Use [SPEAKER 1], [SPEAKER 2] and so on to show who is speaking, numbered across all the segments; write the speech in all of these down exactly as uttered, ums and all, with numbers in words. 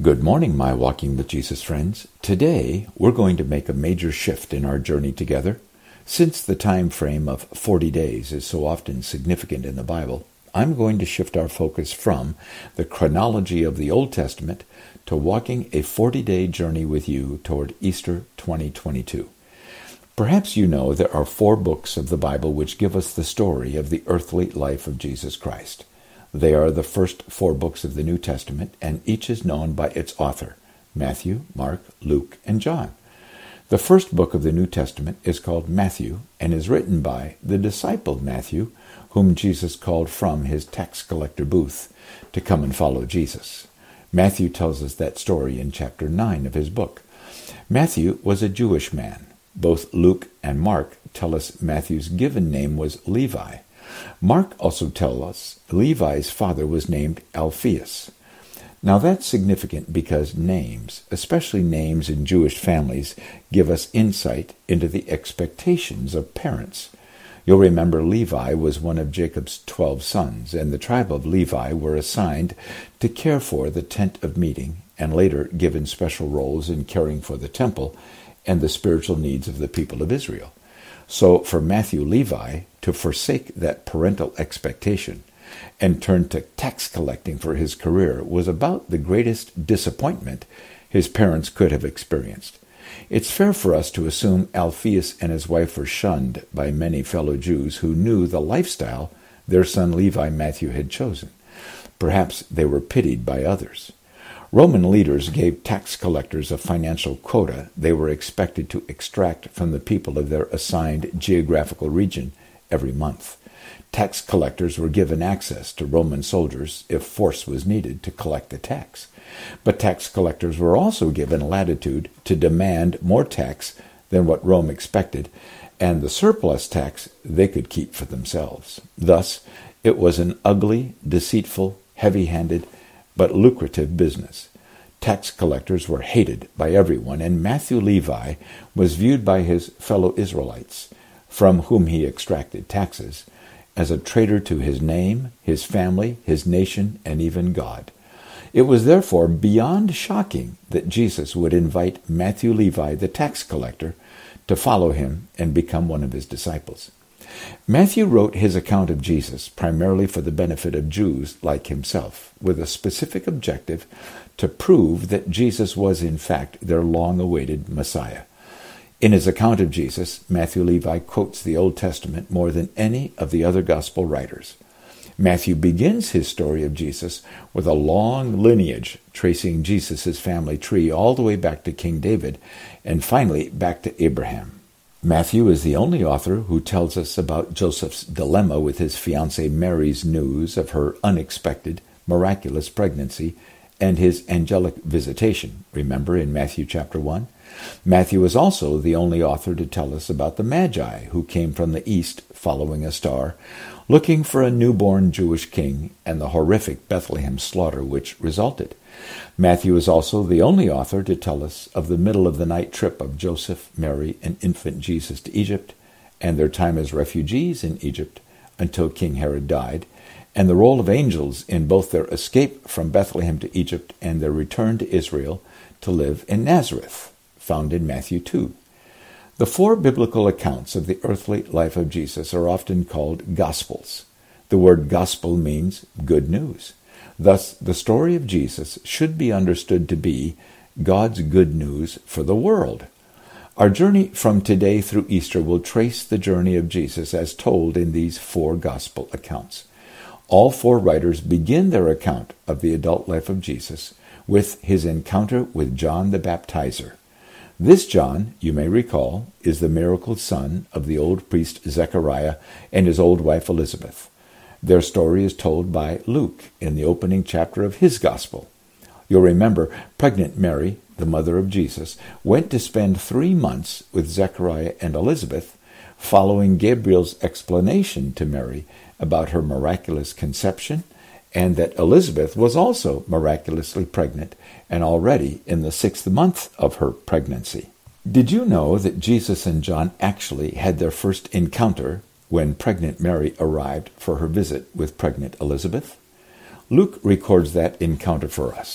[SPEAKER 1] Good morning, my Walking with Jesus friends. Today, we're going to make a major shift in our journey together. Since the time frame of forty days is so often significant in the Bible, I'm going to shift our focus from the chronology of the Old Testament to walking a forty-day journey with you toward Easter twenty twenty-two. Perhaps you know there are four books of the Bible which give us the story of the earthly life of Jesus Christ. They are the first four books of the New Testament, and each is known by its author, Matthew, Mark, Luke, and John. The first book of the New Testament is called Matthew and is written by the disciple Matthew, whom Jesus called from his tax collector booth to come and follow Jesus. Matthew tells us that story in chapter nine of his book. Matthew was a Jewish man. Both Luke and Mark tell us Matthew's given name was Levi. Mark also tells us Levi's father was named Alphaeus. Now that's significant because names, especially names in Jewish families, give us insight into the expectations of parents. You'll remember Levi was one of Jacob's twelve sons, and the tribe of Levi were assigned to care for the tent of meeting, and later given special roles in caring for the temple and the spiritual needs of the people of Israel. So for Matthew Levi to forsake that parental expectation and turn to tax collecting for his career was about the greatest disappointment his parents could have experienced. It's fair for us to assume Alphaeus and his wife were shunned by many fellow Jews who knew the lifestyle their son Levi Matthew had chosen. Perhaps they were pitied by others. Roman leaders gave tax collectors a financial quota they were expected to extract from the people of their assigned geographical region every month. Tax collectors were given access to Roman soldiers if force was needed to collect the tax. But tax collectors were also given latitude to demand more tax than what Rome expected, and the surplus tax they could keep for themselves. Thus, it was an ugly, deceitful, heavy-handed, but lucrative business. Tax collectors were hated by everyone, and Matthew Levi was viewed by his fellow Israelites, from whom he extracted taxes, as a traitor to his name, his family, his nation, and even God. It was therefore beyond shocking that Jesus would invite Matthew Levi, the tax collector, to follow him and become one of his disciples. Matthew wrote his account of Jesus primarily for the benefit of Jews like himself, with a specific objective to prove that Jesus was in fact their long-awaited Messiah. In his account of Jesus, Matthew Levi quotes the Old Testament more than any of the other gospel writers. Matthew begins his story of Jesus with a long lineage tracing Jesus' family tree all the way back to King David and finally back to Abraham. Matthew is the only author who tells us about Joseph's dilemma with his fiancée Mary's news of her unexpected, miraculous pregnancy and his angelic visitation, remember in Matthew chapter one? Matthew is also the only author to tell us about the Magi who came from the east following a star, looking for a newborn Jewish king and the horrific Bethlehem slaughter which resulted. Matthew is also the only author to tell us of the middle-of-the-night trip of Joseph, Mary, and infant Jesus to Egypt, and their time as refugees in Egypt until King Herod died, and the role of angels in both their escape from Bethlehem to Egypt and their return to Israel to live in Nazareth, found in Matthew two. The four biblical accounts of the earthly life of Jesus are often called Gospels. The word gospel means good news. Thus, the story of Jesus should be understood to be God's good news for the world. Our journey from today through Easter will trace the journey of Jesus as told in these four gospel accounts. All four writers begin their account of the adult life of Jesus with his encounter with John the Baptizer. This John, you may recall, is the miracle son of the old priest Zechariah and his old wife Elizabeth. Their story is told by Luke in the opening chapter of his gospel. You'll remember pregnant Mary, the mother of Jesus, went to spend three months with Zechariah and Elizabeth, following Gabriel's explanation to Mary about her miraculous conception, and that Elizabeth was also miraculously pregnant and already in the sixth month of her pregnancy. Did you know that Jesus and John actually had their first encounter when pregnant Mary arrived for her visit with pregnant Elizabeth? Luke records that encounter for us.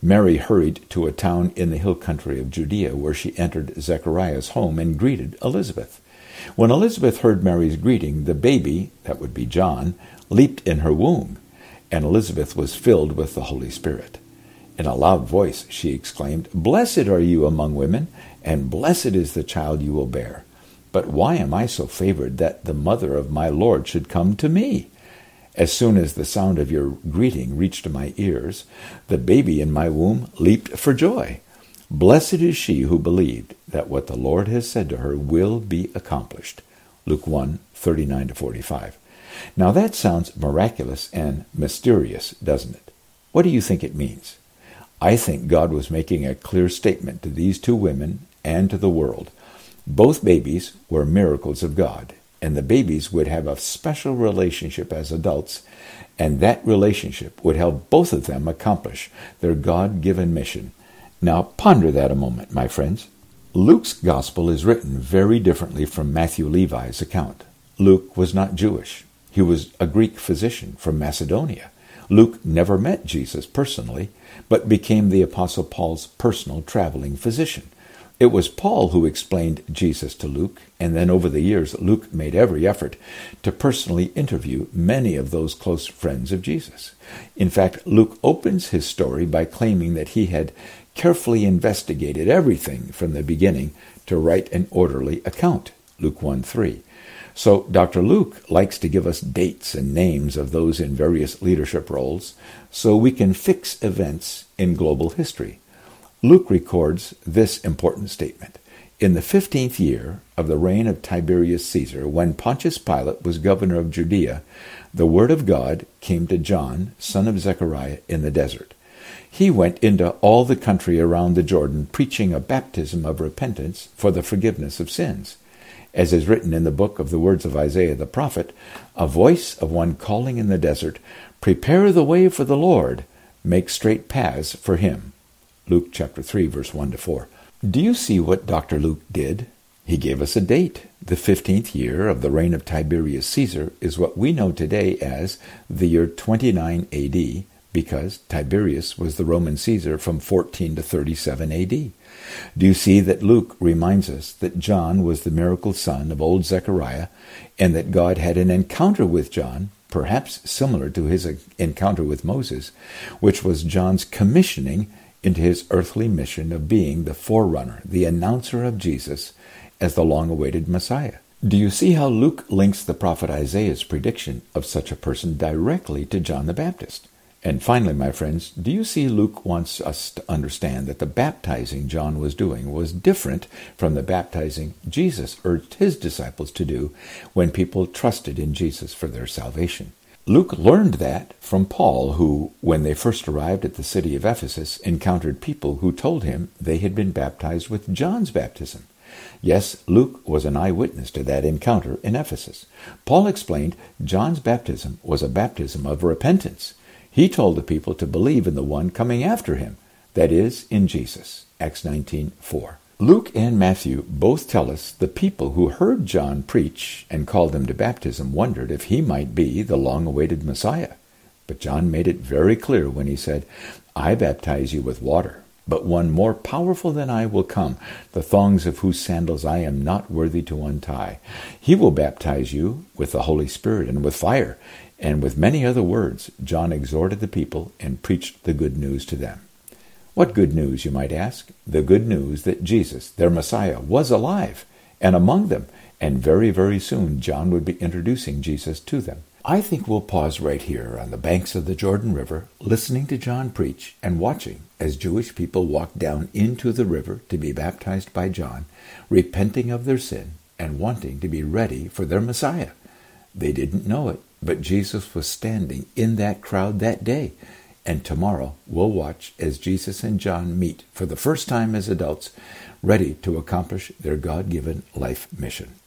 [SPEAKER 1] Mary hurried to a town in the hill country of Judea, where she entered Zechariah's home and greeted Elizabeth. When Elizabeth heard Mary's greeting, the baby, that would be John, leaped in her womb, and Elizabeth was filled with the Holy Spirit. In a loud voice she exclaimed, "Blessed are you among women, and blessed is the child you will bear. But why am I so favored that the mother of my Lord should come to me? As soon as the sound of your greeting reached my ears, the baby in my womb leaped for joy. Blessed is she who believed that what the Lord has said to her will be accomplished." Luke one, thirty-nine to forty-five. Now that sounds miraculous and mysterious, doesn't it? What do you think it means? I think God was making a clear statement to these two women and to the world. Both babies were miracles of God, and the babies would have a special relationship as adults, and that relationship would help both of them accomplish their God-given mission. Now ponder that a moment, my friends. Luke's gospel is written very differently from Matthew Levi's account. Luke was not Jewish. He was a Greek physician from Macedonia. Luke never met Jesus personally, but became the Apostle Paul's personal traveling physician. It was Paul who explained Jesus to Luke, and then over the years, Luke made every effort to personally interview many of those close friends of Jesus. In fact, Luke opens his story by claiming that he had carefully investigated everything from the beginning to write an orderly account, Luke one three. So Doctor Luke likes to give us dates and names of those in various leadership roles so we can fix events in global history. Luke records this important statement. In the fifteenth year of the reign of Tiberius Caesar, when Pontius Pilate was governor of Judea, the word of God came to John, son of Zechariah, in the desert. He went into all the country around the Jordan, preaching a baptism of repentance for the forgiveness of sins. As is written in the book of the words of Isaiah the prophet, a voice of one calling in the desert, "Prepare the way for the Lord, make straight paths for him." Luke chapter three, verse one to four. Do you see what Doctor Luke did? He gave us a date. The fifteenth year of the reign of Tiberius Caesar is what we know today as the year twenty-nine A D, because Tiberius was the Roman Caesar from fourteen to thirty-seven A D. Do you see that Luke reminds us that John was the miracle son of old Zechariah, and that God had an encounter with John, perhaps similar to his encounter with Moses, which was John's commissioning into his earthly mission of being the forerunner, the announcer of Jesus as the long-awaited Messiah? Do you see how Luke links the prophet Isaiah's prediction of such a person directly to John the Baptist? And finally, my friends, do you see Luke wants us to understand that the baptizing John was doing was different from the baptizing Jesus urged his disciples to do when people trusted in Jesus for their salvation? Luke learned that from Paul, who, when they first arrived at the city of Ephesus, encountered people who told him they had been baptized with John's baptism. Yes, Luke was an eyewitness to that encounter in Ephesus. Paul explained John's baptism was a baptism of repentance. He told the people to believe in the one coming after him, that is, in Jesus. Acts nineteen four. Luke and Matthew both tell us the people who heard John preach and called him to baptism wondered if he might be the long-awaited Messiah. But John made it very clear when he said, "I baptize you with water, but one more powerful than I will come, the thongs of whose sandals I am not worthy to untie. He will baptize you with the Holy Spirit and with fire." And with many other words, John exhorted the people and preached the good news to them. What good news, you might ask? The good news that Jesus, their Messiah, was alive and among them, and very, very soon John would be introducing Jesus to them. I think we'll pause right here on the banks of the Jordan River, listening to John preach and watching as Jewish people walked down into the river to be baptized by John, repenting of their sin and wanting to be ready for their Messiah. They didn't know it, but Jesus was standing in that crowd that day. And tomorrow we'll watch as Jesus and John meet for the first time as adults, ready to accomplish their God-given life mission.